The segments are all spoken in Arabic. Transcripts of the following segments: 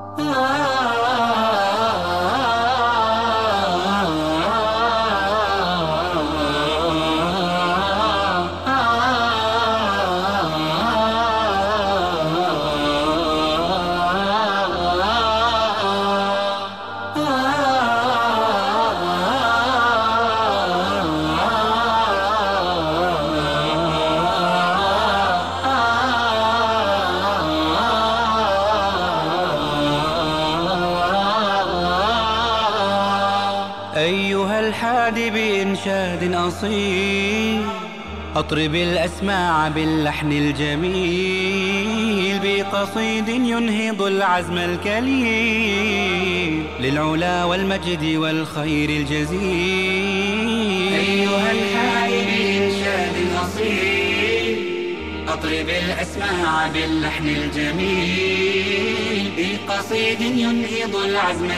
أيها الحادي بإنشاد أصيل، أطرب الأسماع باللحن الجميل، بقصيد ينهض العزم الكليل للعلا والمجد والخير الجزيل. أيها الحادي بإنشاد أصيل، أطرب الأسماع باللحن الجميل، بقصيد ينهض العزم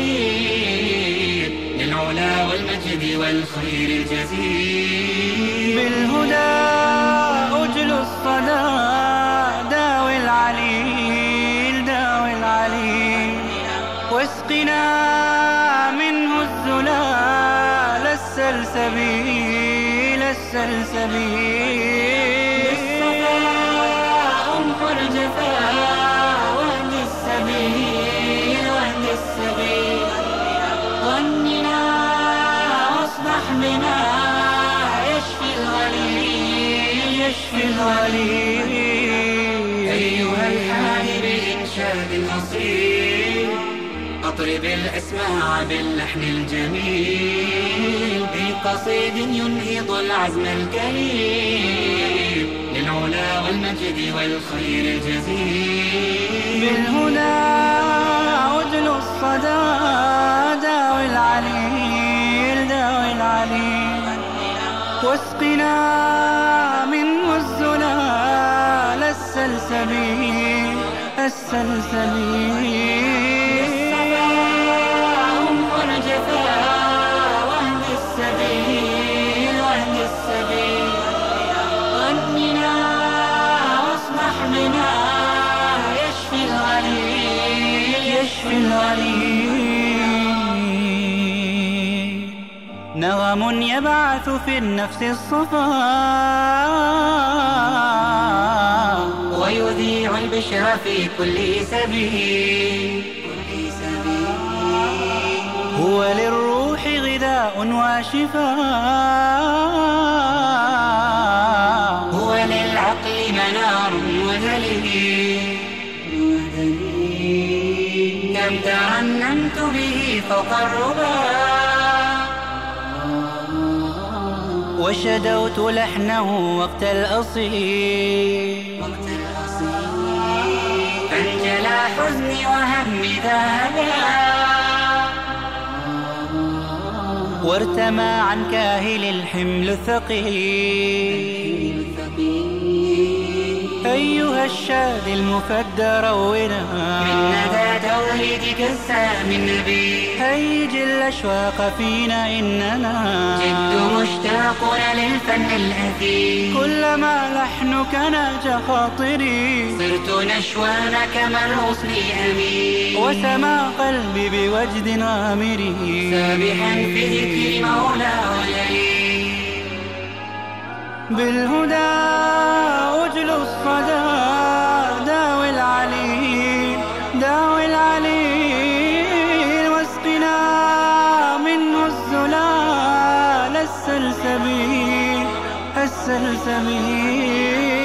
الكليل للعلا والمجد والخير الجزيل. بالهدى أجل الصدى، داوي العليل داوي العليل، واسقنا منه الزلال السلسبيل السلسبيل. بالصفاء امحو الجفا واهد السبيل واهد السبيل، غننا واصبح بنا يشفي الغليل يشفي الغليل. أيها الحادي بإنشاد أصيل، أطرب الأسماع باللحن الجميل، بقصيد ينهض العزم الكليل للعلا والمجد والخير الجزيل. بالهدى أجل الصدى، داوي العليل داوي العليل، واسقنا منه الزلال السلسبيل السلسبيل. امحو الجفا واهد السبيل واهد السبيل، غننا واصبح بنا يشفي الغليل يشفي الغليل. نغم يبعث في النفس الصفا، ويذيع البشر في كل سبيل. هو للروح غذاء وشفاء، هو للعقل منار ودليل. كم ترنمت به فوق الربا، وشدوت لحنه وقت الأصيل، فانجلى حزني وهمي ذهبا، وارتمى عن كاهل الحمل الثقيل. أيها الشاد المفدى رونا من ندى توحيدك السامي النبي، هيج الأشواق فينا إننا جد مشتاقون للفن الأثيل. كلما لحنك ناجى خاطري، صرت نشوان كما الغصن أمين، وسما قلبي بوجد غامري، سابحا في ذكر مولاه جليل. بالهدى أجل الصدى، داوي العليل داوي العليل، واسقنا منه الزلال السلسبيل السلسبيل.